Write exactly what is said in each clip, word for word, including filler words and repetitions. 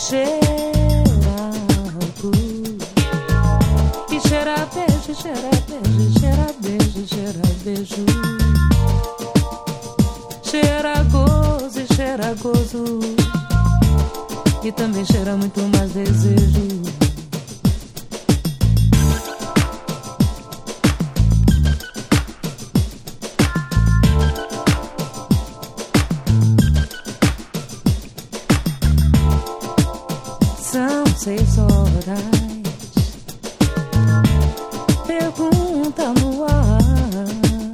Cheira álcool e cheira beijo, cheira beijo, cheira beijo, cheira beijo. Cheira gozo e cheira gozo e também cheira muito mais desejo. São seis horas, pergunta no ar,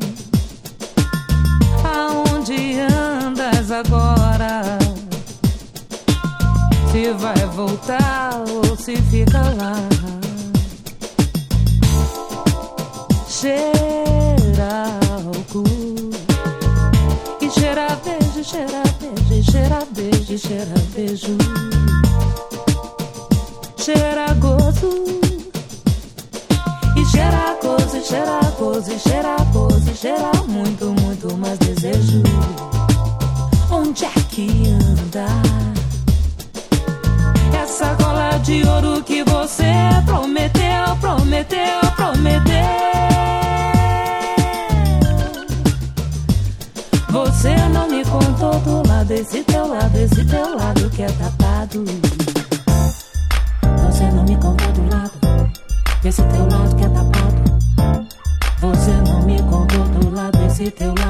aonde andas agora? Se vai voltar ou se fica lá? Cheira álcool e cheira beijo, cheira beijo, cheira beijo, cheira beijo. Cheira gozo e cheira gozo, e cheira gozo, e cheira gozo, e cheira muito, muito mais desejo. Onde é que anda essa cola de ouro que você prometeu, prometeu, prometeu? Você não me contou do lado, esse teu lado, esse teu lado que é tapado. Você não me contou do lado, esse teu lado que é tapado. Você não me contou do lado, esse teu